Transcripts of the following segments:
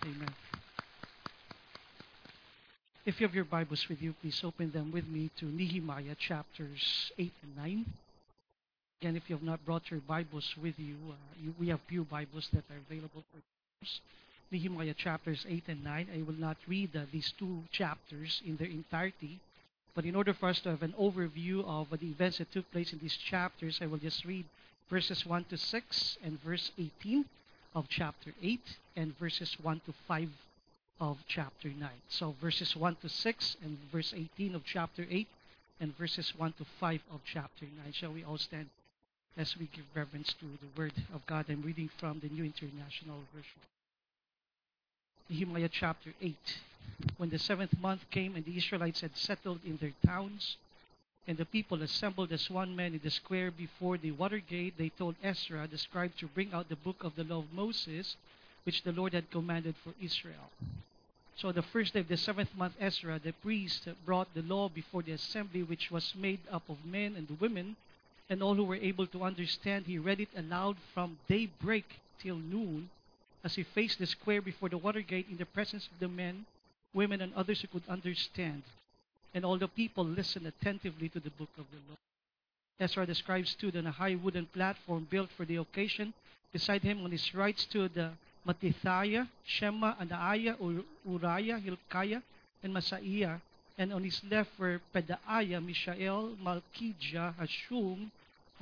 Amen. If you have your Bibles with you, please open them with me to Nehemiah chapters 8 and 9. Again, if you have not brought your Bibles with you, we have few Bibles that are available for use. Nehemiah chapters 8 and 9. I will not read these two chapters in their entirety, but in order for us to have an overview of the events that took place in these chapters, I will just read verses 1 to 6 and verse 18 of chapter 8 and verses 1 to 5 of chapter 9. So verses 1 to 6 and verse 18 of chapter 8 and verses 1 to 5 of chapter 9. Shall we all stand as we give reverence to the Word of God? I'm reading from the New International Version. Nehemiah chapter 8. When the 7th month came and the Israelites had settled in their towns, and the people assembled as one man in the square before the water gate, they told Ezra the scribe to bring out the book of the law of Moses, which the Lord had commanded for Israel. So the first day of the 7th month, Ezra, the priest, brought the law before the assembly, which was made up of men and women, and all who were able to understand. He read it aloud from daybreak till noon, as he faced the square before the water gate in the presence of the men, women, and others who could understand. And all the people listened attentively to the book of the law. Ezra the scribe stood on a high wooden platform built for the occasion. Beside him on his right stood Mattithiah, Shema, Anaiah, Uriah, Hilkiah, and Masaiah. And on his left were Pedaiah, Mishael, Malchijah, Hashum,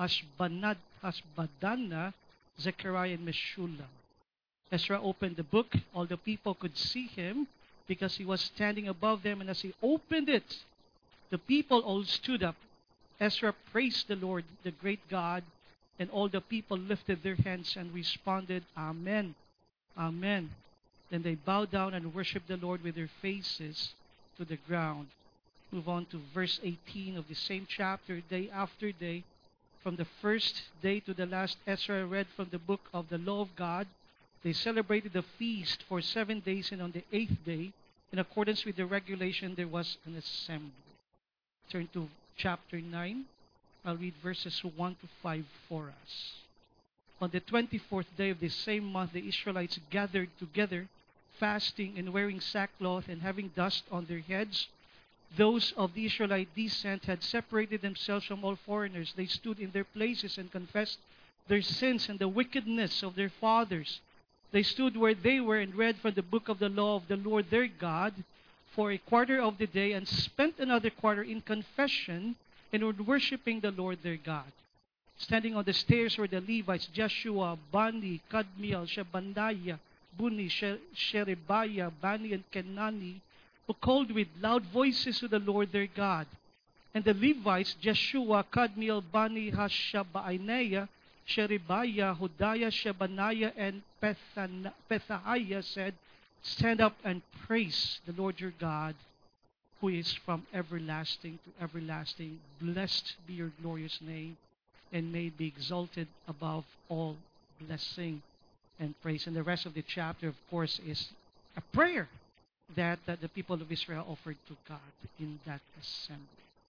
Hashbadana, Zechariah, and Meshullam. Ezra opened the book. All the people could see him because he was standing above them. And as he opened it, the people all stood up. Ezra praised the Lord, the great God, and all the people lifted their hands and responded, Amen, Amen. Then they bowed down and worshiped the Lord with their faces to the ground. Move on to verse 18 of the same chapter. Day after day, from the first day to the last, Ezra read from the book of the law of God. They celebrated the feast for 7 days, and on the 8th day, in accordance with the regulation, there was an assembly. Turn to chapter 9. I'll read verses 1 to 5 for us. On the 24th day of the same month, the Israelites gathered together, fasting and wearing sackcloth and having dust on their heads. Those of the Israelite descent had separated themselves from all foreigners. They stood in their places and confessed their sins and the wickedness of their fathers. They stood where they were and read from the book of the law of the Lord their God for a quarter of the day, and spent another quarter in confession and in worshiping the Lord their God. Standing on the stairs were the Levites, Jeshua, Bani, Kadmiel, Shebaniah, Buni, Sherebiah, Bani, and Kenani, who called with loud voices to the Lord their God. And the Levites, Jeshua, Kadmiel, Bani, Hashabiah, Sherebiah, Hodiah, Shebaniah, and Pethahiah said, Stand up and praise the Lord your God, who is from everlasting to everlasting. Blessed be your glorious name, and may it be exalted above all blessing and praise. And the rest of the chapter, of course, is a prayer that the people of Israel offered to God in that assembly.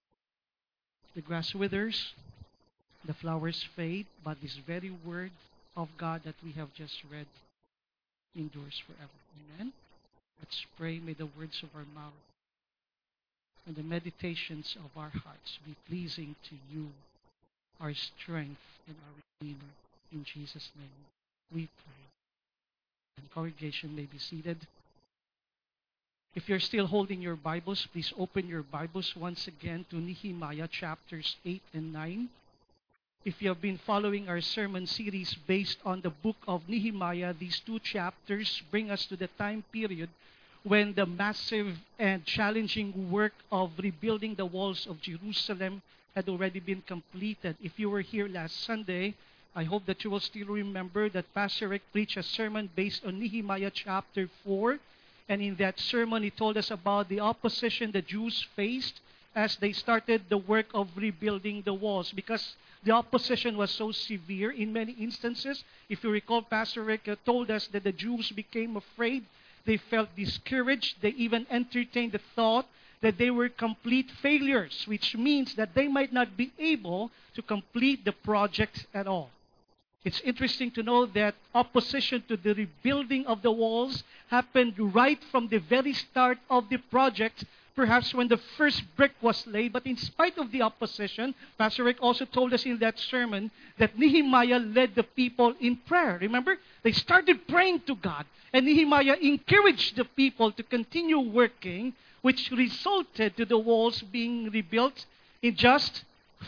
The grass withers, the flowers fade, but this very word of God that we have just read endures forever. Amen. Let's pray. May the words of our mouth and the meditations of our hearts be pleasing to you, our strength and our Redeemer. In Jesus' name we pray. And congregation may be seated. If you're still holding your Bibles, please open your Bibles once again to Nehemiah chapters 8 and 9. If you have been following our sermon series based on the book of Nehemiah, these two chapters bring us to the time period when the massive and challenging work of rebuilding the walls of Jerusalem had already been completed. If you were here last Sunday, I hope that you will still remember that Pastor Rick preached a sermon based on Nehemiah chapter 4. And in that sermon, he told us about the opposition the Jews faced as they started the work of rebuilding the walls, because the opposition was so severe in many instances. If you recall, Pastor Rick told us that the Jews became afraid. They felt discouraged. They even entertained the thought that they were complete failures, which means that they might not be able to complete the project at all. It's interesting to know that opposition to the rebuilding of the walls happened right from the very start of the project, perhaps when the first brick was laid. But in spite of the opposition, Pastor Rick also told us in that sermon that Nehemiah led the people in prayer. Remember? They started praying to God. And Nehemiah encouraged the people to continue working, which resulted to the walls being rebuilt in just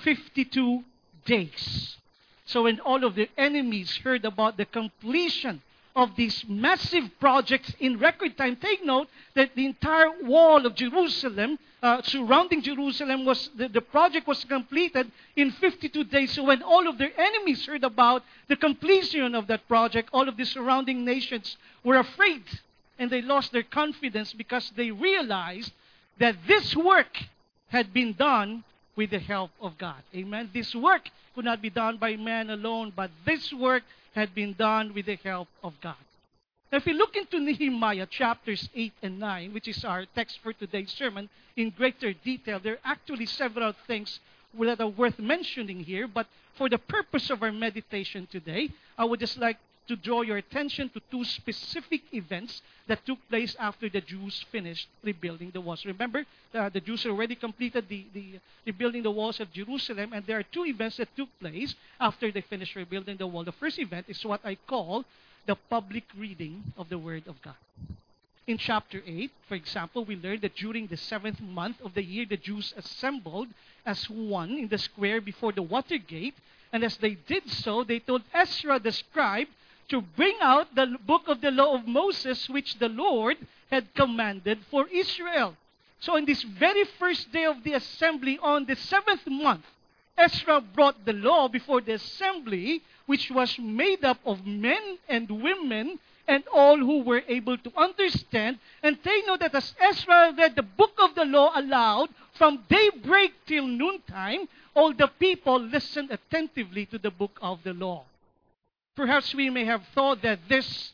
52 days. So when all of the enemies heard about the completion of these massive projects in record time, take note that the entire wall of Jerusalem, surrounding Jerusalem, the project was completed in 52 days. So when all of their enemies heard about the completion of that project, all of the surrounding nations were afraid, and they lost their confidence because they realized that this work had been done with the help of God. Amen? This work could not be done by man alone, but this work had been done with the help of God. Now, if we look into Nehemiah chapters 8 and 9, which is our text for today's sermon, in greater detail, there are actually several things that are worth mentioning here, but for the purpose of our meditation today, I would just like to draw your attention to two specific events that took place after the Jews finished rebuilding the walls. Remember, the Jews already completed the rebuilding the walls of Jerusalem, and there are two events that took place after they finished rebuilding the wall. The first event is what I call the public reading of the Word of God. In chapter 8, for example, we learned that during the 7th month of the year, the Jews assembled as one in the square before the water gate, and as they did so, they told Ezra the scribe to bring out the book of the law of Moses, which the Lord had commanded for Israel. So on this very first day of the assembly, on the 7th month, Ezra brought the law before the assembly, which was made up of men and women and all who were able to understand. And take note that as Ezra read the book of the law aloud, from daybreak till noontime, all the people listened attentively to the book of the law. Perhaps we may have thought that this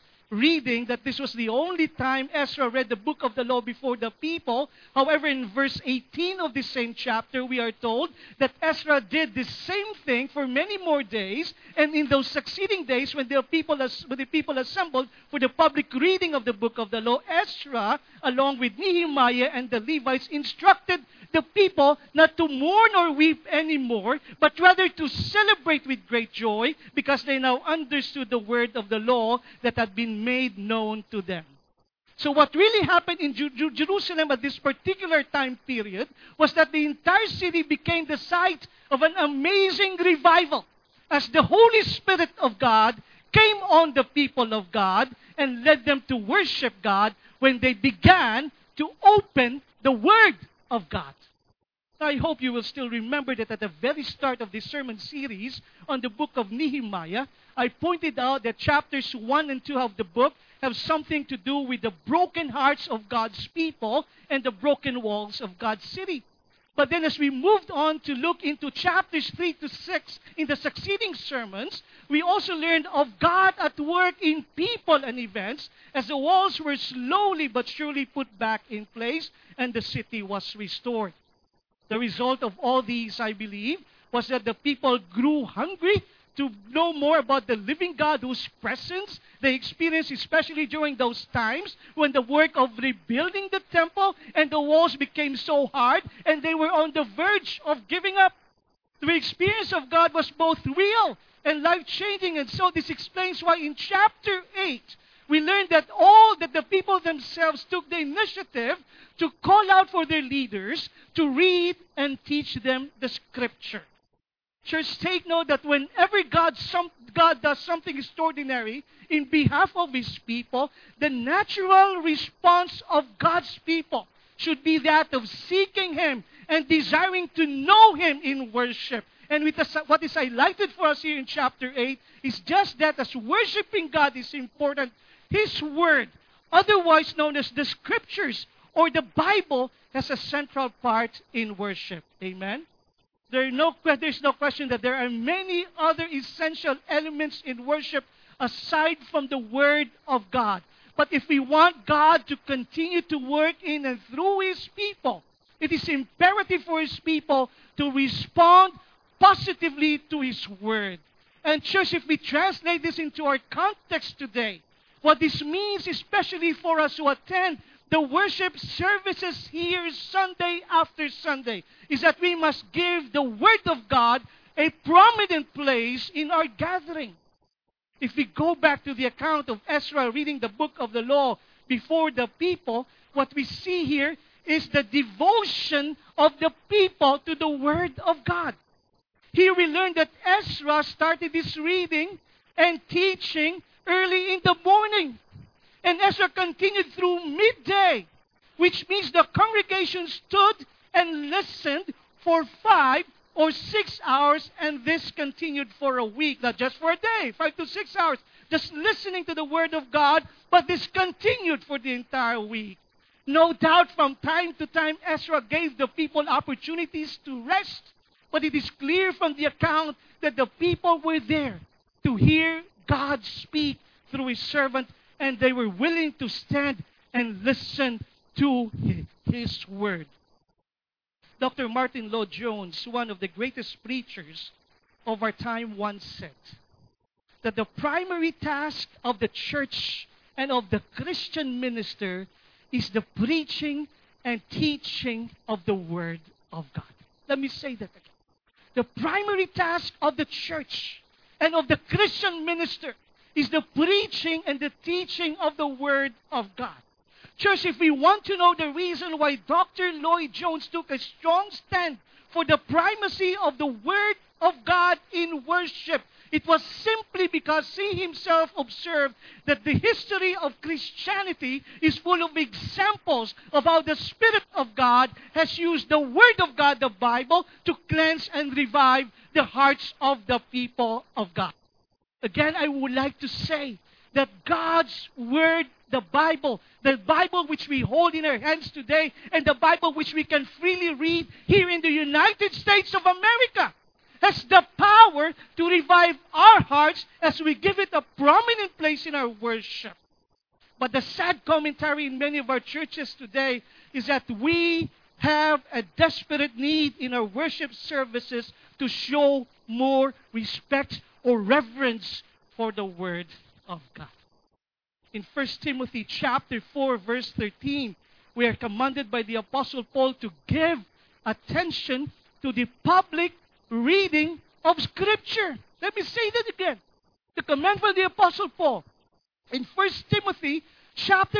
was the only time Ezra read the book of the law before the people. However, in verse 18 of the same chapter, we are told that Ezra did the same thing for many more days. And in those succeeding days, when the people assembled for the public reading of the book of the law, Ezra, along with Nehemiah and the Levites, instructed the people not to mourn or weep anymore, but rather to celebrate with great joy, because they now understood the word of the law that had been made known to them. So what really happened in Jerusalem at this particular time period was that the entire city became the site of an amazing revival, as the Holy Spirit of God came on the people of God and led them to worship God when they began to open the Word of God. I hope you will still remember that at the very start of this sermon series on the book of Nehemiah, I pointed out that chapters 1 and 2 of the book have something to do with the broken hearts of God's people and the broken walls of God's city. But then as we moved on to look into chapters 3 to 6 in the succeeding sermons, we also learned of God at work in people and events as the walls were slowly but surely put back in place and the city was restored. The result of all these, I believe, was that the people grew hungry to know more about the living God whose presence they experienced, especially during those times when the work of rebuilding the temple and the walls became so hard and they were on the verge of giving up. The experience of God was both real and life-changing, and so this explains why in chapter 8, we learned that the people themselves took the initiative to call out for their leaders to read and teach them the Scripture. Church, take note that whenever God does something extraordinary in behalf of His people, the natural response of God's people should be that of seeking Him and desiring to know Him in worship. And what is highlighted for us here in chapter 8 is just that as worshiping God is important, His Word, otherwise known as the Scriptures or the Bible, has a central part in worship. Amen? There's no question that there are many other essential elements in worship aside from the Word of God. But if we want God to continue to work in and through His people, it is imperative for His people to respond positively to His Word. And church, if we translate this into our context today, what this means, especially for us who attend the worship services here Sunday after Sunday, is that we must give the Word of God a prominent place in our gathering. If we go back to the account of Ezra reading the book of the law before the people, what we see here is the devotion of the people to the Word of God. Here we learn that Ezra started his reading and teaching early in the morning. And Ezra continued through midday, which means the congregation stood and listened for 5 or 6 hours, and this continued for a week, not just for a day, 5 to 6 hours, just listening to the Word of God, but this continued for the entire week. No doubt from time to time, Ezra gave the people opportunities to rest, but it is clear from the account that the people were there to hear God speak through His servant, and they were willing to stand and listen to His Word. Dr. Martin Lloyd-Jones, one of the greatest preachers of our time, once said that the primary task of the church and of the Christian minister is the preaching and teaching of the Word of God. Let me say that again. The primary task of the church and of the Christian minister is the preaching and the teaching of the Word of God. Church, if we want to know the reason why Dr. Lloyd-Jones took a strong stand for the primacy of the Word of God in worship, it was simply because he himself observed that the history of Christianity is full of examples of how the Spirit of God has used the Word of God, the Bible, to cleanse and revive the hearts of the people of God. Again, I would like to say that God's Word, the Bible which we hold in our hands today, and the Bible which we can freely read here in the United States of America, has the power to revive our hearts as we give it a prominent place in our worship. But the sad commentary in many of our churches today is that we have a desperate need in our worship services to show more respect or reverence for the Word of God. In 1 Timothy chapter 4, verse 13, we are commanded by the Apostle Paul to give attention to the public reading of Scripture. Let me say that again. The command from the Apostle Paul in 1 Timothy chapter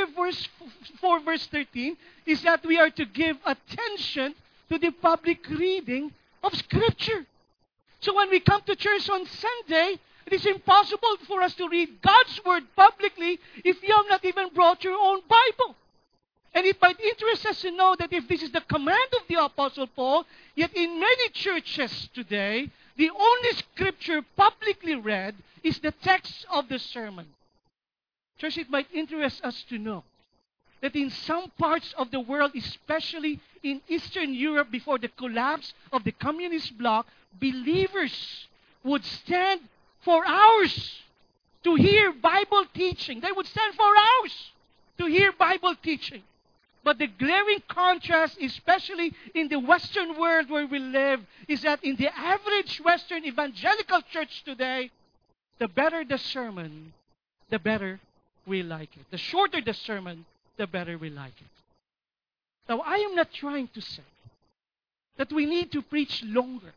4, verse 13 is that we are to give attention to the public reading of Scripture. So when we come to church on Sunday, it is impossible for us to read God's Word publicly if you have not even brought your own Bible. And it might interest us to know that if this is the command of the Apostle Paul, yet in many churches today, the only Scripture publicly read is the text of the sermon. Church, it might interest us to know that in some parts of the world, especially in Eastern Europe before the collapse of the communist bloc, believers would stand for hours to hear Bible teaching. They would stand for hours to hear Bible teaching. But the glaring contrast, especially in the Western world where we live, is that in the average Western evangelical church today, the better the sermon, the better we like it. The shorter the sermon, the better we like it. Now, I am not trying to say that we need to preach longer,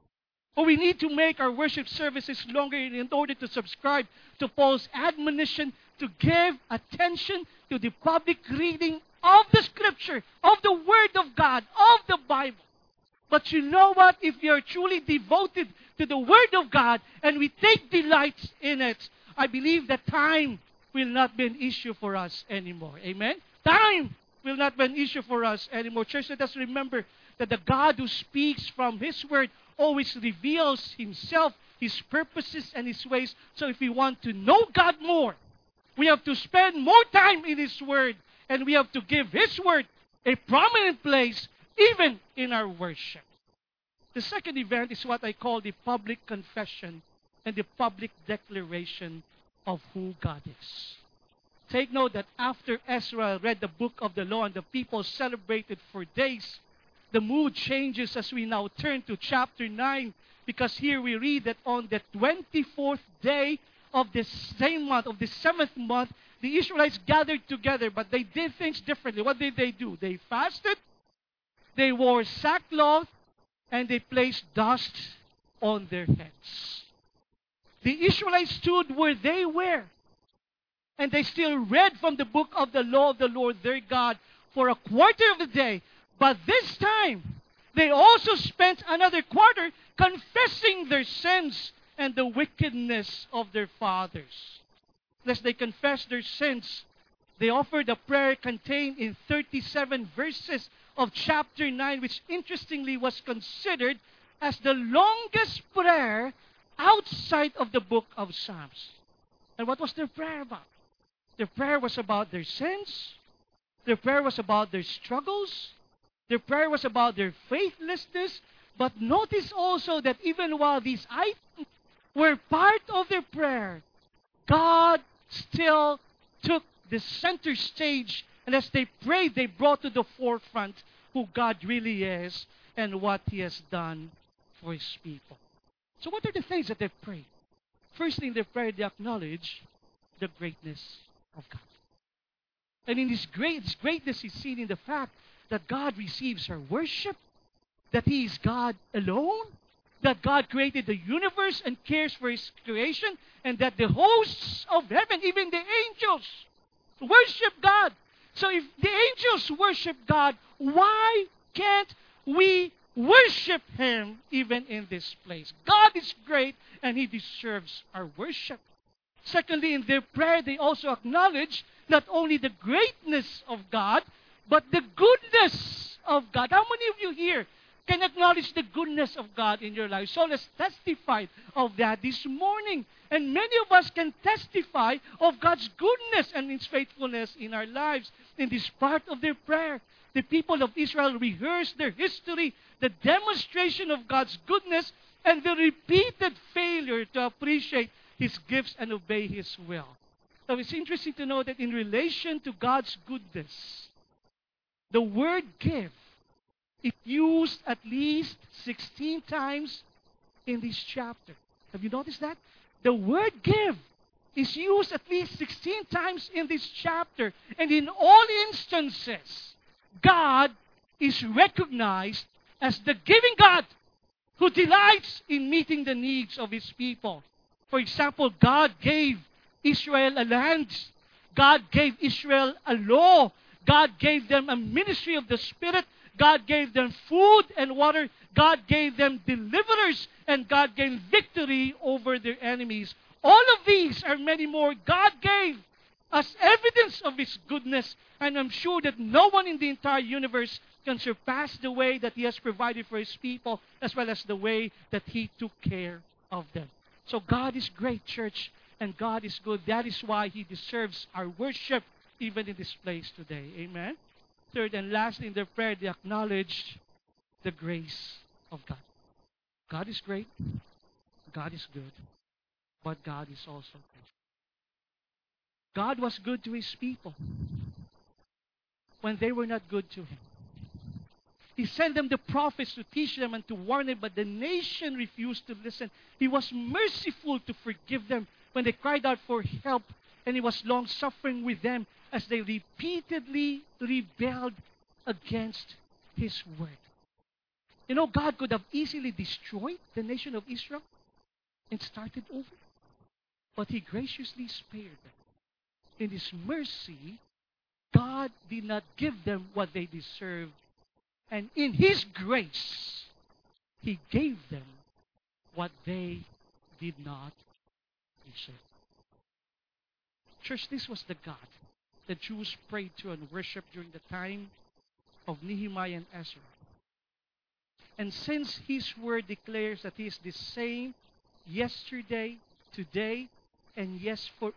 or we need to make our worship services longer in order to subscribe to Paul's admonition to give attention to the public reading of the Scripture, of the Word of God, of the Bible. But you know what? If we are truly devoted to the Word of God and we take delight in it, I believe that time will not be an issue for us anymore. Amen? Time will not be an issue for us anymore. Church, let us remember that the God who speaks from His Word always reveals Himself, His purposes, and His ways. So if we want to know God more, we have to spend more time in His Word, and we have to give His Word a prominent place even in our worship. The second event is what I call the public confession and the public declaration of who God is. Take note that after Ezra read the book of the law and the people celebrated for days, the mood changes as we now turn to chapter 9 Because here we read that on the 24th day of the same month, of the 7th month, the Israelites gathered together, but they did things differently. What did they do? They fasted, they wore sackcloth, and they placed dust on their heads. The Israelites stood where they were, and they still read from the book of the law of the Lord their God for a quarter of the day. But this time, they also spent another quarter confessing their sins and the wickedness of their fathers. As they confessed their sins, they offered a prayer contained in 37 verses of chapter 9, which interestingly was considered as the longest prayer outside of the book of Psalms. And what was their prayer about? Their prayer was about their sins. Their prayer was about their struggles. Their prayer was about their faithlessness. But notice also that even while these items were part of their prayer, God still took the center stage. And as they prayed, they brought to the forefront who God really is and what He has done for His people. So what are the things that they prayed? Firstly, in their prayer, they acknowledge the greatness of God. And in this greatness is seen in the fact that God receives our worship, that He is God alone, that God created the universe and cares for His creation, and that the hosts of heaven, even the angels, worship God. So if the angels worship God, why can't we worship Him even in this place? God is great and He deserves our worship. Secondly, in their prayer, they also acknowledge not only the greatness of God, but the goodness of God. How many of you here can acknowledge the goodness of God in your life? So let's testify of that this morning. And many of us can testify of God's goodness and His faithfulness in our lives. In this part of their prayer, the people of Israel rehearsed their history, the demonstration of God's goodness, and the repeated failure to appreciate His gifts and obey His will. So it's interesting to know that in relation to God's goodness, the word give is used at least 16 times in this chapter. Have you noticed that? The word give is used at least 16 times in this chapter. And in all instances, God is recognized as the giving God who delights in meeting the needs of His people. For example, God gave Israel a land. God gave Israel a law. God gave them a ministry of the Spirit. God gave them food and water. God gave them deliverers. And God gave victory over their enemies. All of these are many more God gave as evidence of His goodness. And I'm sure that no one in the entire universe can surpass the way that He has provided for His people, as well as the way that He took care of them. So God is great, church, and God is good. That is why He deserves our worship even in this place today. Amen? Third and lastly, in their prayer, they acknowledged the grace of God. God is great. God is good. But God is also good. God was good to His people when they were not good to Him. He sent them the prophets to teach them and to warn them, but the nation refused to listen. He was merciful to forgive them when they cried out for help, and He was long-suffering with them as they repeatedly rebelled against His word. You know, God could have easily destroyed the nation of Israel and started over, but He graciously spared them. In His mercy, God did not give them what they deserved, and in His grace, He gave them what they did not deserve. Church, this was the God the Jews prayed to and worshiped during the time of Nehemiah and Ezra. And since His word declares that He is the same yesterday, today, and yes, forever,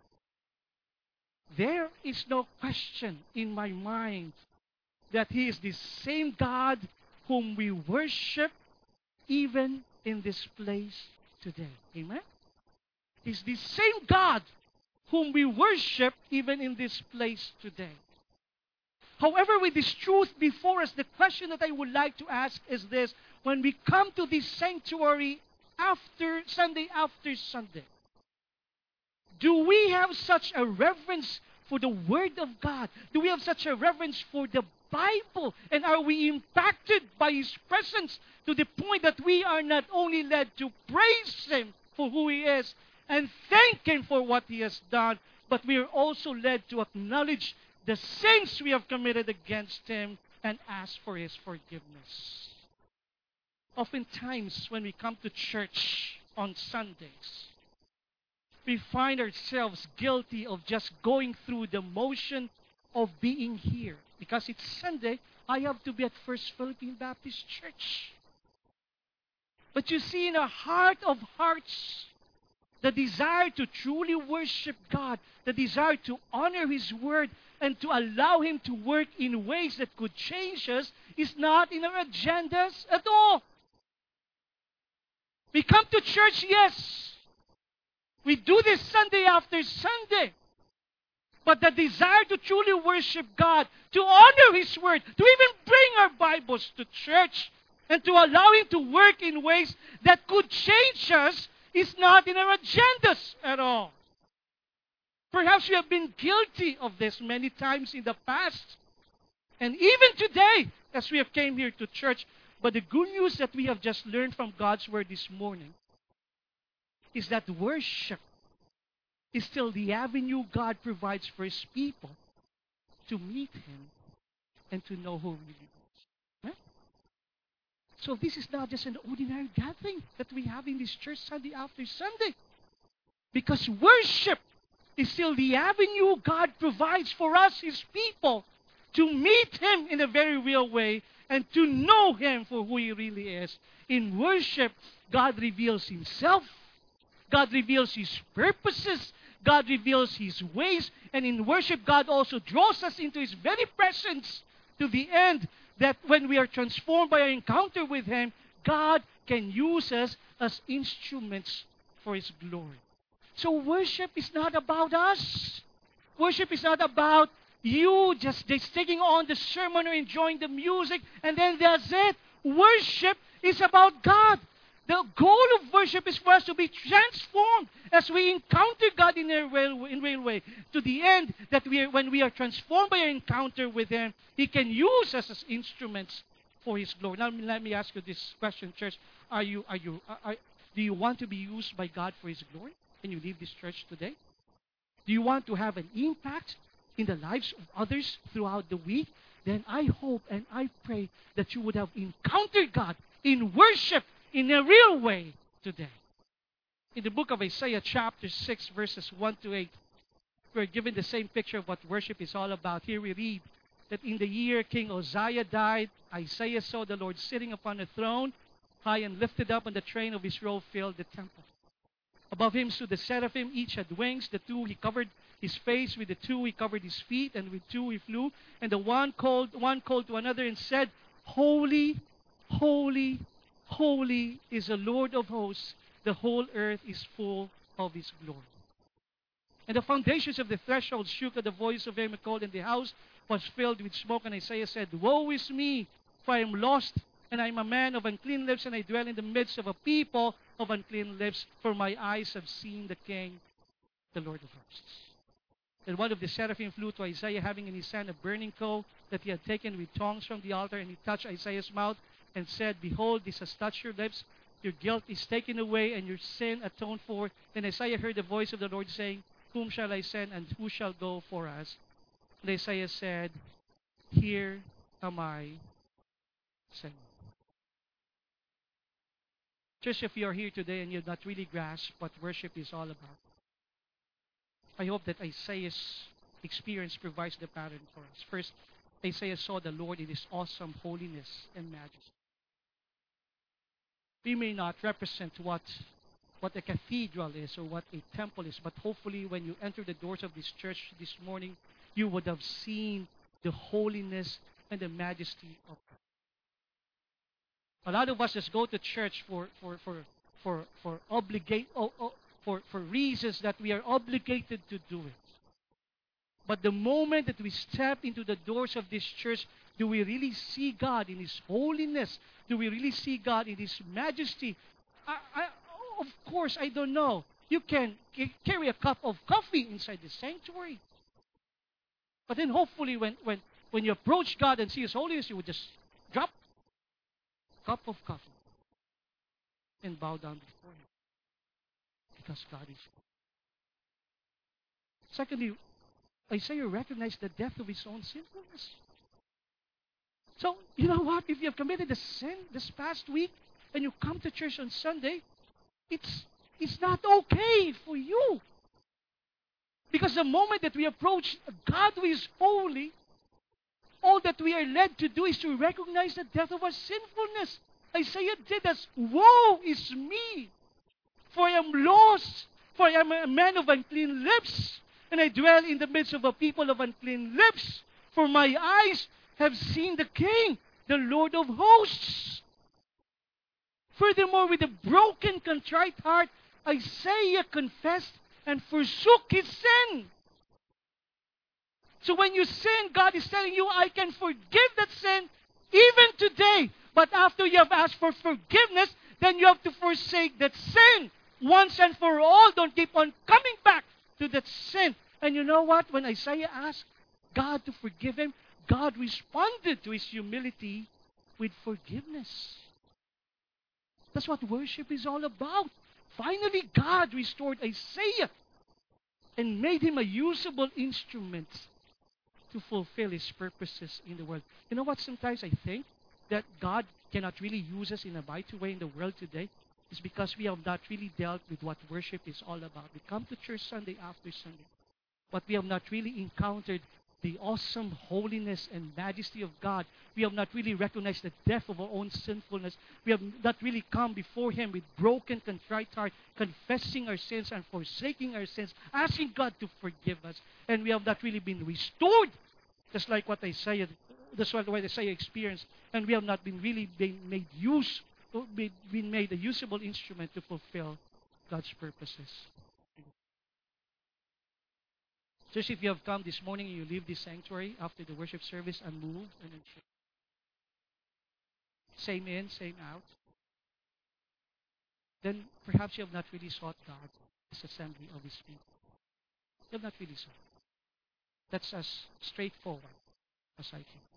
there is no question in my mind that He is the same God whom we worship even in this place today. Amen? He's the same God whom we worship even in this place today. However, with this truth before us, the question that I would like to ask is this: when we come to this sanctuary Sunday after Sunday? Do we have such a reverence for the Word of God? Do we have such a reverence for the Bible? And are we impacted by His presence to the point that we are not only led to praise Him for who He is and thank Him for what He has done, but we are also led to acknowledge the sins we have committed against Him and ask for His forgiveness? Oftentimes, when we come to church on Sundays, we find ourselves guilty of just going through the motion of being here. Because it's Sunday, I have to be at First Philippine Baptist Church. But you see, in our heart of hearts, the desire to truly worship God, the desire to honor His Word, and to allow Him to work in ways that could change us is not in our agendas at all. We come to church, yes. We do this Sunday after Sunday. But the desire to truly worship God, to honor His Word, to even bring our Bibles to church, and to allow Him to work in ways that could change us is not in our agendas at all. Perhaps we have been guilty of this many times in the past. And even today, as we have came here to church. But the good news that we have just learned from God's Word this morning is that worship is still the avenue God provides for His people to meet Him and to know who He really is. Right? So this is not just an ordinary gathering that we have in this church Sunday after Sunday. Because worship is still the avenue God provides for us, His people, to meet Him in a very real way and to know Him for who He really is. In worship, God reveals Himself. God reveals His purposes. God reveals His ways. And in worship, God also draws us into His very presence to the end that when we are transformed by our encounter with Him, God can use us as instruments for His glory. So worship is not about us. Worship is not about you just taking on the sermon or enjoying the music and then that's it. Worship is about God. The goal of worship is for us to be transformed as we encounter God in a real way. To the end that when we are transformed by our encounter with Him, He can use us as instruments for His glory. Now let me ask you this question, church. Do you want to be used by God for His glory when you leave this church today? Do you want to have an impact in the lives of others throughout the week? Then I hope and I pray that you would have encountered God in worship in a real way today. In the book of Isaiah chapter 6 verses 1 to 8, we're given the same picture of what worship is all about. Here we read that in the year King Uzziah died, Isaiah saw the Lord sitting upon a throne, high and lifted up, and the train of His robe filled the temple. Above Him stood the seraphim, each had wings. The two He covered His face, with the two He covered His feet, and with two He flew. And the one called to another and said, Holy, holy, holy is the Lord of hosts. The whole earth is full of His glory. And the foundations of the threshold shook at the voice of Him who called, and the house was filled with smoke. And Isaiah said, Woe is me, for I am lost, and I am a man of unclean lips, and I dwell in the midst of a people of unclean lips, for my eyes have seen the King, the Lord of hosts. Then one of the seraphim flew to Isaiah, having in his hand a burning coal that he had taken with tongs from the altar, and he touched Isaiah's mouth and said, Behold, this has touched your lips. Your guilt is taken away, and your sin atoned for. Then Isaiah heard the voice of the Lord saying, Whom shall I send, and who shall go for us? And Isaiah said, Here am I, send me. Church, if you are here today and you have not really grasped what worship is all about, I hope that Isaiah's experience provides the pattern for us. First, Isaiah saw the Lord in His awesome holiness and majesty. We may not represent what a cathedral is or what a temple is, but hopefully when you enter the doors of this church this morning, you would have seen the holiness and the majesty of God. A lot of us just go to church for reasons that we are obligated to do it. But the moment that we step into the doors of this church, do we really see God in His holiness? Do we really see God in His majesty? course, I don't know. You can carry a cup of coffee inside the sanctuary. But then hopefully when you approach God and see His holiness, you would just drop a cup of coffee and bow down before Him. Because God is holy. Secondly, Isaiah recognized the depth of his own sinfulness. So, you know what? If you have committed a sin this past week and you come to church on Sunday, it's not okay for you. Because the moment that we approach God who is holy, all that we are led to do is to recognize the depth of our sinfulness. Isaiah did this. Woe is me! For I am lost, for I am a man of unclean lips, and I dwell in the midst of a people of unclean lips. For my eyes have seen the King, the Lord of hosts. Furthermore, with a broken, contrite heart, Isaiah confessed and forsook his sin. So when you sin, God is telling you, I can forgive that sin even today. But after you have asked for forgiveness, then you have to forsake that sin once and for all. Don't keep on coming back to that sin. And you know what? When Isaiah asked God to forgive him, God responded to his humility with forgiveness. That's what worship is all about. Finally, God restored Isaiah and made him a usable instrument to fulfill His purposes in the world. You know what? Sometimes I think that God cannot really use us in a mighty way in the world today is because we have not really dealt with what worship is all about. We come to church Sunday after Sunday, but we have not really encountered the awesome holiness and majesty of God. We have not really recognized the depth of our own sinfulness. We have not really come before Him with broken, contrite heart, confessing our sins and forsaking our sins, asking God to forgive us. And we have not really been restored, just like what Isaiah, that's what Isaiah experienced. And we have not been really been made a usable instrument to fulfill God's purposes. Just if you have come this morning and you leave this sanctuary after the worship service unmoved and unsure, same in, same out, then perhaps you have not really sought God, this assembly of His people. You have not really sought. That's as straightforward as I can.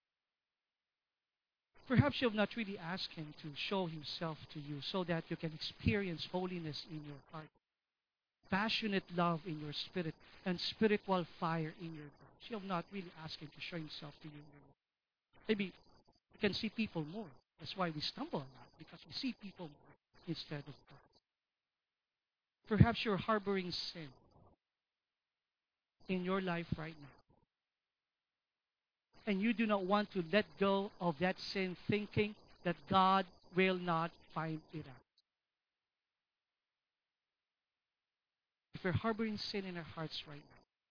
Perhaps you have not really asked Him to show Himself to you so that you can experience holiness in your heart, passionate love in your spirit, and spiritual fire in your bones. You have not really asked Him to show Himself to you. Maybe you can see people more. That's why we stumble a lot, because we see people more instead of God. Perhaps you're harboring sin in your life right now. And you do not want to let go of that sin, thinking that God will not find it out. If we're harboring sin in our hearts right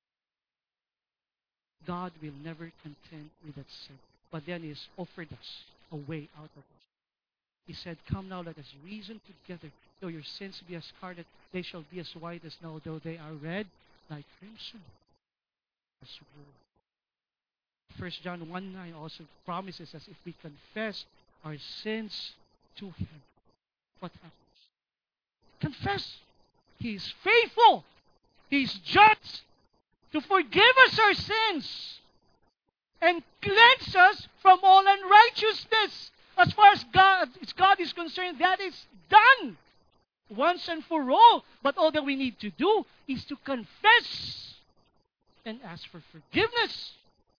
now, God will never contend with that sin. But then He has offered us a way out of it. He said, come now, let us reason together. Though your sins be as scarlet, they shall be as white as snow. Though they are red like crimson, as wool. 1 John 1:9 also promises us if we confess our sins to Him, what happens? Confess. He is faithful. He is just to forgive us our sins and cleanse us from all unrighteousness. As far as God is concerned, that is done once and for all. But all that we need to do is to confess and ask for forgiveness.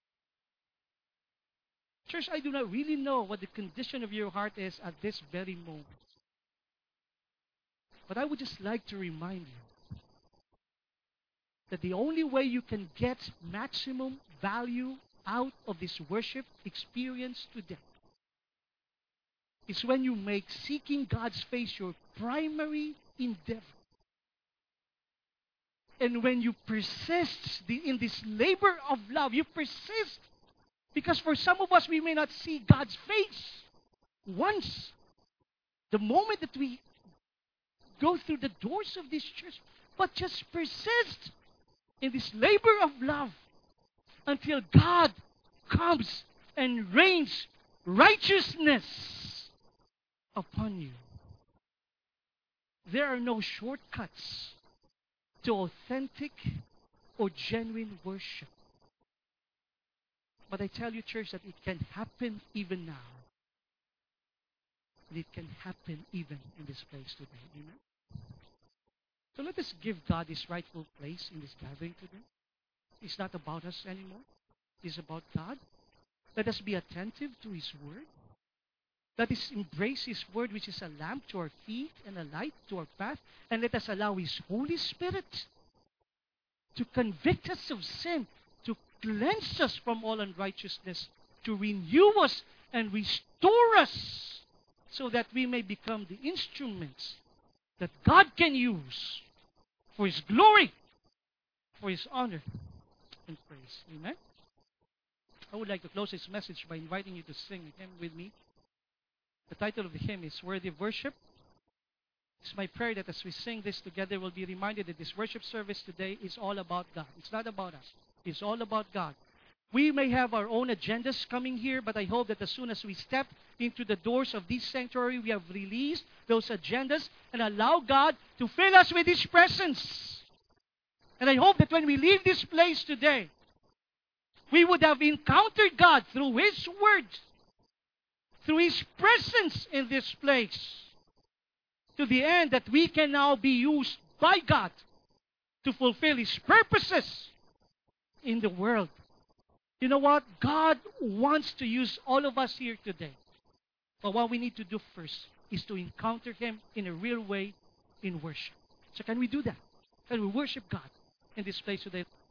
Church, I do not really know what the condition of your heart is at this very moment. But I would just like to remind you that the only way you can get maximum value out of this worship experience today is when you make seeking God's face your primary endeavor. And when you persist in this labor of love, you persist. Because for some of us, we may not see God's face once. The moment that we go through the doors of this church, but just persist in this labor of love until God comes and rains righteousness upon you. There are no shortcuts to authentic or genuine worship. But I tell you, church, that it can happen even now. And it can happen even in this place today. Amen? So let us give God His rightful place in this gathering today. It's not about us anymore. It's about God. Let us be attentive to His Word. Let us embrace His Word, which is a lamp to our feet and a light to our path. And let us allow His Holy Spirit to convict us of sin, to cleanse us from all unrighteousness, to renew us and restore us so that we may become the instruments that God can use for His glory, for His honor and praise. Amen? I would like to close this message by inviting you to sing a hymn with me. The title of the hymn is Worthy of Worship. It's my prayer that as we sing this together, we'll be reminded that this worship service today is all about God. It's not about us. It's all about God. We may have our own agendas coming here, but I hope that as soon as we step into the doors of this sanctuary, we have released those agendas and allow God to fill us with His presence. And I hope that when we leave this place today, we would have encountered God through His Word, through His presence in this place, to the end that we can now be used by God to fulfill His purposes in the world. You know what? God wants to use all of us here today. But what we need to do first is to encounter Him in a real way in worship. So can we do that? Can we worship God in this place today?